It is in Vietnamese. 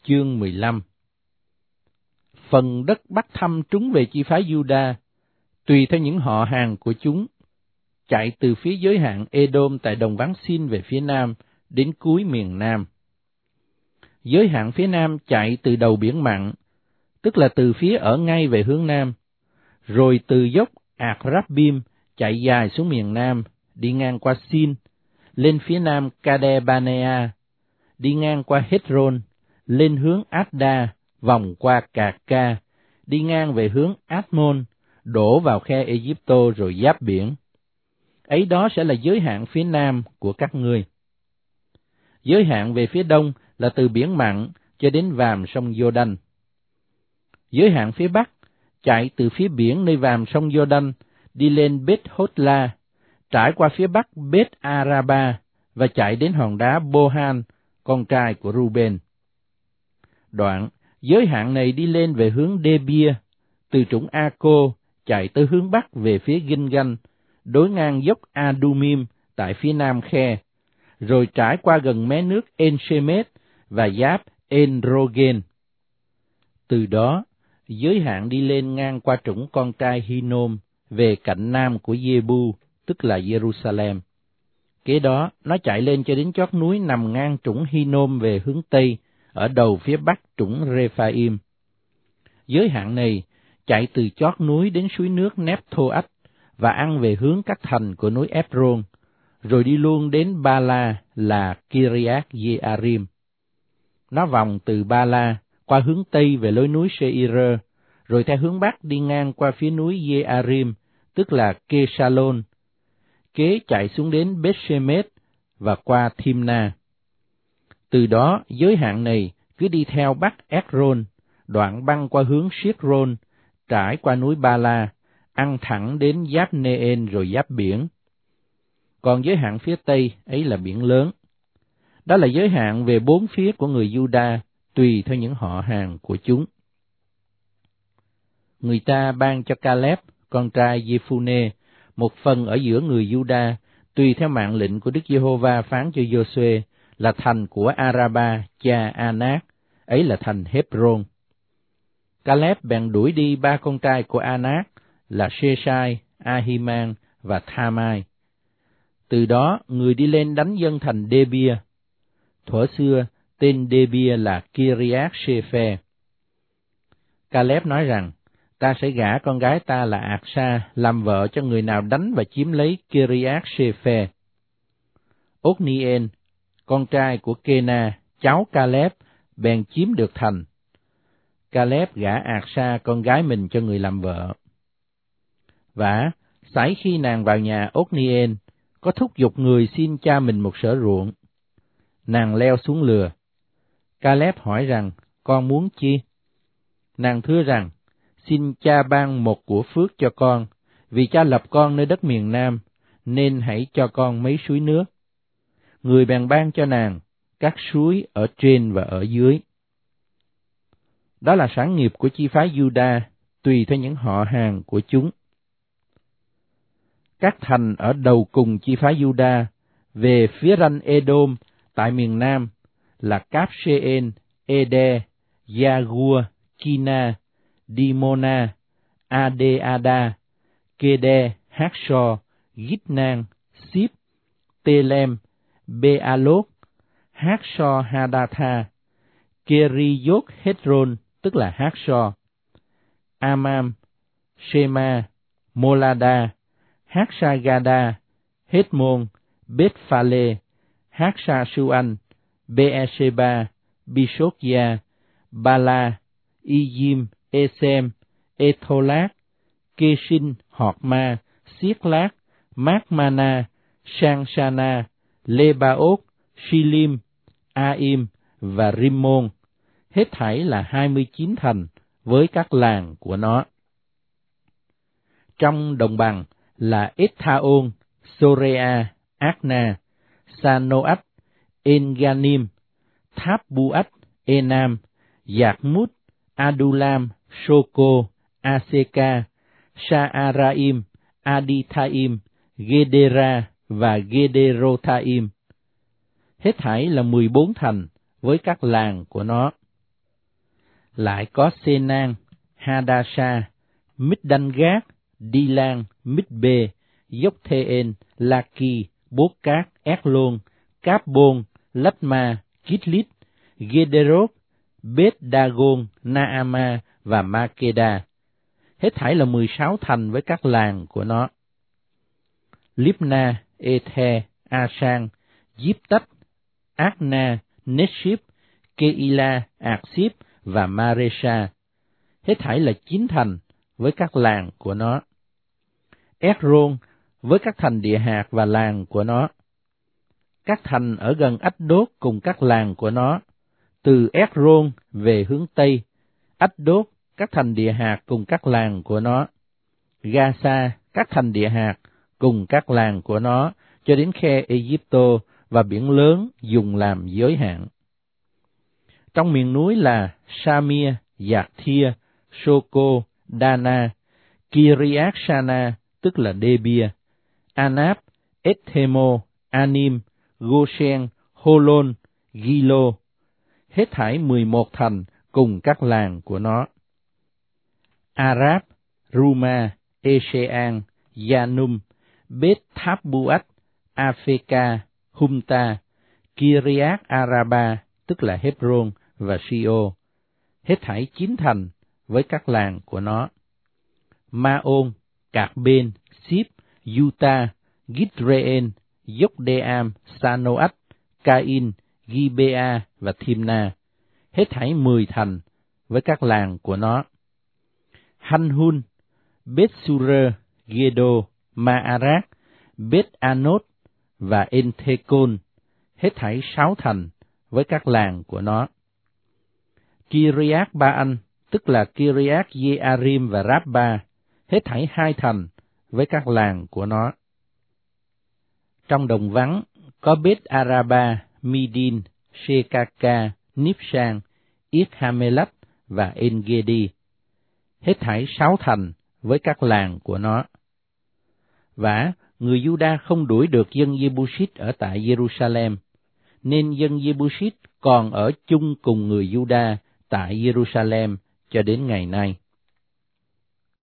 Chương 15. Phần đất Bắc thăm trúng về chi phái Juda, tùy theo những họ hàng của chúng, chạy từ phía giới hạn Edom tại đồng vắng Sin về phía nam đến cuối miền nam. Giới hạn phía nam chạy từ đầu biển Mặn, tức là từ phía ở ngay về hướng nam, rồi từ dốc Akrabbim chạy dài xuống miền nam, đi ngang qua Sin, lên phía nam Kade-Banea, đi ngang qua Hezron, lên hướng Adda, vòng qua Cà-ca, đi ngang về hướng Admon, đổ vào khe Egypto rồi giáp biển. Ấy đó sẽ là giới hạn phía nam của các ngươi. Giới hạn về phía đông là từ biển Mặn cho đến vàm sông Giô-đanh. Giới hạn phía bắc chạy từ phía biển nơi vàm sông Giô-đanh đi lên Beth-hốt-la, trải qua phía bắc Beth-araba và chạy đến hòn đá Bohan, con trai của Ruben. Đoạn, giới hạn này đi lên về hướng Debia, từ trũng A-cô chạy tới hướng bắc về phía Ginh-ganh, đối ngang dốc Adumim tại phía nam khe, rồi trải qua gần mé nước En-shemet và giáp En-rogen. Từ đó, giới hạn đi lên ngang qua trũng con trai Hinnom về cạnh nam của Giê-bu, tức là Jerusalem. Kế đó, nó chạy lên cho đến chót núi nằm ngang trũng Hinnom về hướng tây, ở đầu phía bắc trũng Rephaim. Giới hạn này chạy từ chót núi đến suối nước Nephthoach và ăn về hướng các thành của núi Ephron, rồi đi luôn đến Ba-la là Kiriath Jearim. Nó vòng từ Ba-la qua hướng tây về lối núi Seir, rồi theo hướng bắc đi ngang qua phía núi Jearim, tức là Kesalon, kế chạy xuống đến Beth-shemesh và qua Thimna. Từ đó, giới hạn này cứ đi theo bắc Ekron, đoạn băng qua hướng Siết-rôn, trải qua núi Ba-la, ăn thẳng đến giáp Neen rồi giáp biển. Còn giới hạn phía tây ấy là biển lớn. Đó là giới hạn về bốn phía của người Juda, tùy theo những họ hàng của chúng. Người ta ban cho Caleb, con trai Giê-phu-nê, một phần ở giữa người Juda, tùy theo mạng lệnh của Đức Giê-hô-va phán cho Giô-suê, là thành của Araba, cha Anak, ấy là thành Hebron. Caleb bèn đuổi đi ba con trai của Anak là Sê-sai, A-hi-man và Tha-mai. Từ đó, người đi lên đánh dân thành Debia. Thuở xưa, tên Debia là Kiriath-sê-phe. Caleb nói rằng, ta sẽ gả con gái ta là Ạc-sa làm vợ cho người nào đánh và chiếm lấy Kiriath-sê-phe. Othniel, con trai của Kena, cháu Caleb, bèn chiếm được thành. Caleb gả Ạc-sa con gái mình cho người làm vợ. Vả, xảy khi nàng vào nhà Othniel, có thúc giục người xin cha mình một sở ruộng. Nàng leo xuống lừa. Caleb hỏi rằng, con muốn chi? Nàng thưa rằng, xin cha ban một của phước cho con, vì cha lập con nơi đất miền Nam, nên hãy cho con mấy suối nước. Người bèn ban cho nàng các suối ở trên và ở dưới. Đó là sản nghiệp của chi phái Juda, tùy theo những họ hàng của chúng. Các thành ở đầu cùng chi phái Juda, về phía ranh Edom, tại miền Nam, là Cáp-sê-en, Ede, Gia-gua, Kina, Dimona, Ade-ada, Kede, Hát-so, Gitnan, Sip, Telem, Bealot, Hát-so-hadatha, Keriyot-hezron, tức là Hát-so, Amam, Shema, Molada, Hát-sa-gada, Hezmon, Beth-phale, Hát-sa-suan, Beersheba, Bishotya, Bala, Iyim, Esem, Etholat, Keshin, Horma, Siết-lát, Mát-mana, Sang-sana, Lebaot, Shilim, Aim và Rimmon, hết thảy là 29 thành với các làng của nó. Trong đồng bằng là Eth-thaôn, Sorea, Akna, Sanoach, En-ganim, Tháp-buach, Enam, Giạc-mút, Adulam, Soko, Aseka, Sa-araim, Adithaim, Gedera và Gederothaim. Hết thảy là 14 thành với các làng của nó. lại có Senan, Hadasha, Mít-đanh-gát, Đi-lan, Mít-bê, Dốc-thê-ên, La-ki, Bốt-cát, Ét-lôn, Cáp-bôn, Lách-ma, Kít-lít, Gê-đê-rốt, Bết-đa-gôn, Na-a-ma và Ma-kê-đa. Hết thảy là 16 thành với các làng của nó. Líp-na, Ê-the, A-sang, Díp-tách, Ác-na, Nết-shíp, Kê-i-la, Ạc-xíp và Ma-rê-sa. Hết thảy là 9 thành với các làng của nó. Ét-rôn với các thành địa hạt và làng của nó. Các thành ở gần Ách-đốt cùng các làng của nó. Từ Ét-rôn về hướng Tây, Ách-đốt, các thành địa hạt cùng các làng của nó. Ga-sa, các thành địa hạt cùng các làng của nó, cho đến khe Ê-díp-tô và biển lớn dùng làm giới hạn. Trong miền núi là Sa-mia, Giạc-thia, Sô-cô, Đa-na, Ki-ri-át-sa-na, tức là Đê-bia, Anáp, Ết-thê-mô, Anim, Gô-sen, Hô-lôn, Ghi-lô. Hết thảy 11 thành cùng các làng của nó. Aráp, Ruma, Ê-sê-an, Gia-num, Bết-tháp-bu-ách, A-phê-ca, Hum-ta, Ki-ri-át-a-ra-ba, tức là Hép-rôn và Si-ô. Hết thảy 9 thành với các làng của nó. Ma-ôn, Cạc-bên, Síp, Yu-ta, Gít-rê-ên, Dốc-đê-am, Sa-nô-ách, Ca-in, Gi-bê-a và Thim-na. Hết thảy 10 thành với các làng của nó. Hanh-hun, Bết-su-rơ, Gê-đô, Ma-a-rát, Bết-a-nốt và En-thê-côn. Hết thảy 6 thành với các làng của nó. Ki-ri-át-ba-anh, tức là Ki-ri-át-giê-a-rim và Ráp-ba. Hết thảy 2 thành với các làng của nó. Trong đồng vắng có Bết-a-ra-ba, Mi-đin, Sê-ca-ca, Níp-sang, Yết-ha-mê-lách và En-gê-đi. Hết thảy 6 thành với các làng của nó. Và người Giu-đa không đuổi được dân Giê-bu-xít ở tại Giê-ru-sa-lem, nên dân Giê-bu-xít còn ở chung cùng người Giu-đa tại Giê-ru-sa-lem cho đến ngày nay.